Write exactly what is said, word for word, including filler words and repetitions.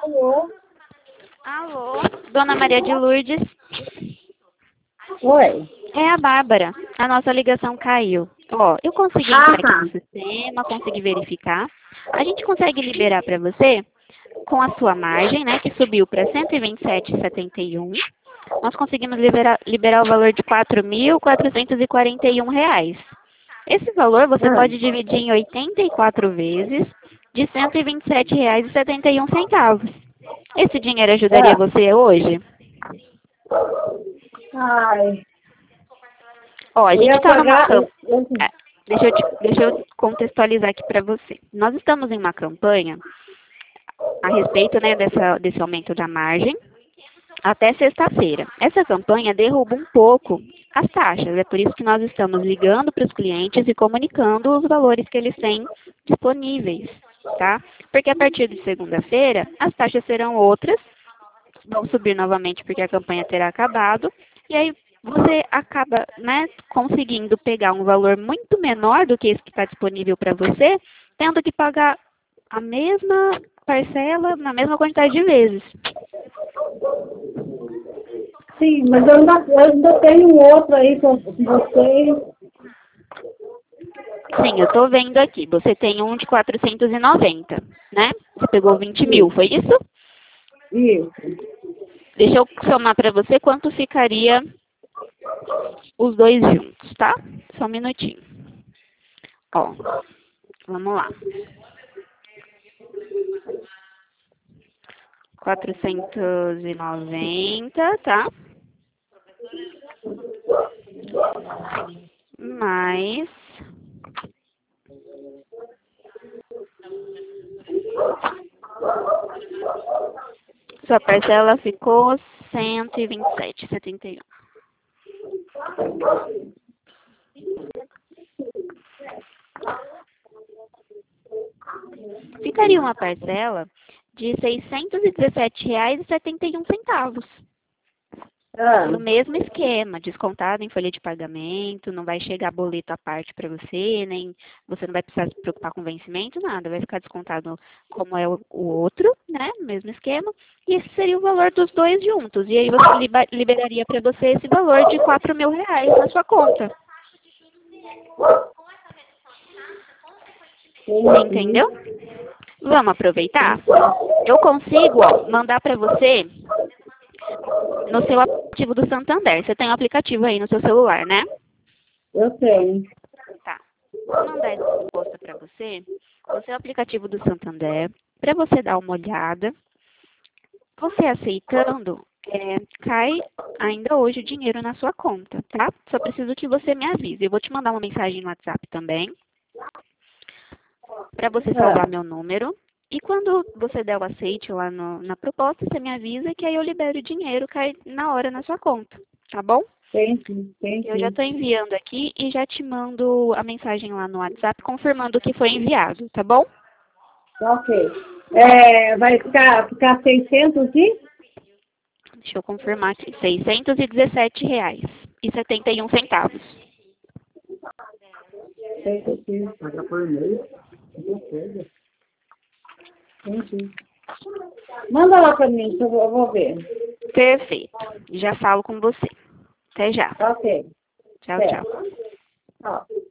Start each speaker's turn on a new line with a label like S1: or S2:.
S1: Alô?
S2: Alô, Dona Maria de Lourdes?
S1: Oi.
S2: É a Bárbara. A nossa ligação caiu. Ó, eu consegui
S1: Ah,
S2: entrar aqui
S1: tá.
S2: no sistema, consegui verificar. A gente consegue liberar para você com a sua margem, né, que subiu para cento e vinte e sete vírgula setenta e um. Nós conseguimos liberar, liberar o valor de quatro mil quatrocentos e quarenta e um reais. Esse valor você
S1: Ah,
S2: pode dividir em oitenta e quatro vezes de cento e vinte e sete reais e setenta e um centavos. Esse dinheiro ajudaria
S1: ah.
S2: você hoje?
S1: Ai,
S2: Ó, a
S1: eu
S2: gente
S1: ia
S2: está numa
S1: pagar.
S2: campanha.
S1: Eu, eu-
S2: Deixa eu, te- deixa eu contextualizar aqui para você. Nós estamos em uma campanha a respeito, né, dessa, desse aumento da margem até sexta-feira. Essa campanha derruba um pouco as taxas. É por isso que nós estamos ligando para os clientes e comunicando os valores que eles têm disponíveis, tá? Porque a partir de segunda-feira as taxas serão outras, vão subir novamente porque a campanha terá acabado, e aí você acaba, né, conseguindo pegar um valor muito menor do que esse que está disponível para você, tendo que pagar a mesma parcela na mesma quantidade de vezes.
S1: sim, mas eu ainda, eu ainda tenho um outro aí com com vocês.
S2: Sim, eu estou vendo aqui. Você tem um de quatrocentos e noventa, né? Você pegou vinte mil, foi isso?
S1: Isso.
S2: Deixa eu somar para você quanto ficaria os dois juntos, tá? Só um minutinho. Ó, vamos lá. quatrocentos e noventa, tá? Mais sua parcela ficou cento e vinte e sete vírgula setenta e um. Ficaria uma parcela de seiscentos e dezessete reais e setenta e um centavos.
S1: Ah,
S2: No mesmo esquema, descontado em folha de pagamento, não vai chegar boleto à parte para você, nem você não vai precisar se preocupar com vencimento, nada. Vai ficar descontado como é o, o outro, né? No mesmo esquema. E esse seria o valor dos dois juntos. E aí você liba- liberaria para você esse valor de quatro mil reais na sua conta.
S1: entendi.
S2: Entendeu? Vamos aproveitar? Eu consigo, ó, mandar para você no seu aplicativo do Santander. Você tem um aplicativo aí no seu celular, né?
S1: Eu tenho.
S2: Tá. Vou mandar essa proposta para você no seu aplicativo do Santander, para você dar uma olhada. Você aceitando, é, cai ainda hoje o dinheiro na sua conta, tá? Só preciso que você me avise. Eu vou te mandar uma mensagem no WhatsApp também, para você salvar
S1: Ah,
S2: meu número. E quando você der o aceite lá no- na proposta, você me avisa que aí eu libero o dinheiro, cai na hora na sua conta, tá bom?
S1: tem sim, tem
S2: Eu já
S1: sim.
S2: estou enviando aqui e já te mando a mensagem lá no WhatsApp confirmando que foi enviado, tá bom?
S1: Ok. É, vai ficar, ficar seiscentos e?
S2: Deixa eu confirmar aqui. seiscentos e dezessete reais e setenta e um centavos.
S1: seiscentos. Pagar por mês? Entendi. Manda lá pra mim, que eu vou, eu vou ver.
S2: Perfeito. Já falo com você. Até já.
S1: Ok.
S2: Tchau, tchau.
S1: Certo. Ó.